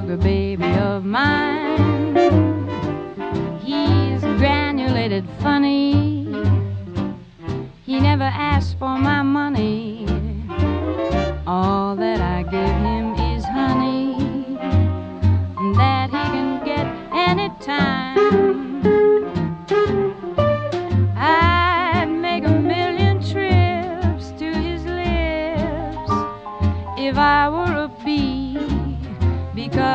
sugar baby of mine. He's granulated funny. He never asked for my money. All